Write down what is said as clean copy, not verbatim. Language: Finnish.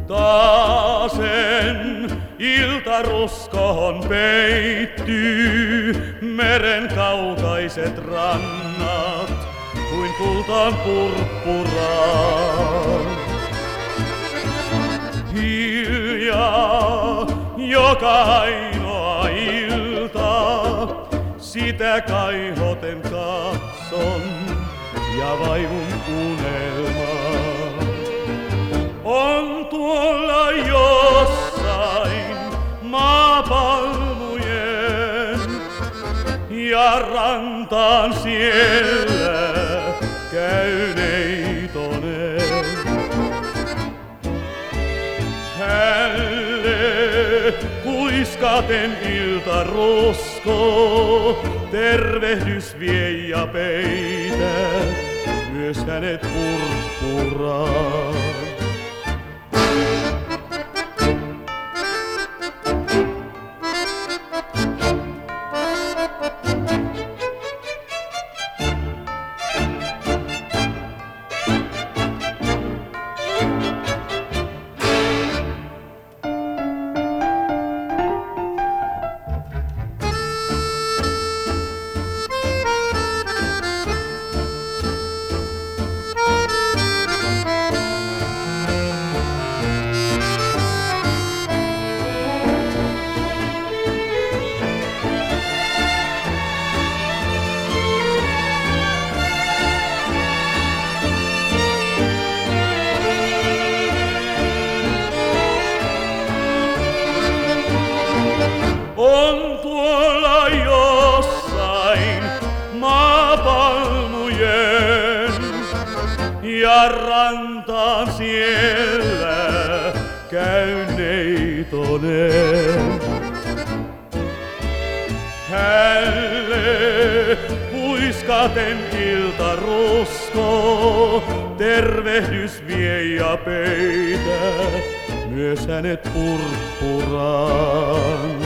Taasen iltaruskoon peittyy meren kaukaiset rannat kuin kultaan purppuraan. Hiljaa joka ainoa ilta sitä kaihoten katson ja vaivun unelmaan. On tuolla jossain maapalmujen ja rantaan siellä käy neitonen. Hälle kuiskaten iltarusko tervehdys vie ja peitä myös hänet purppuraan. On tuolla jossain maapalmujen ja rantaan siellä käy neitonen. Hälle puiskaten iltarusko tervehdys vie ja peitä myös hänet purppuraan.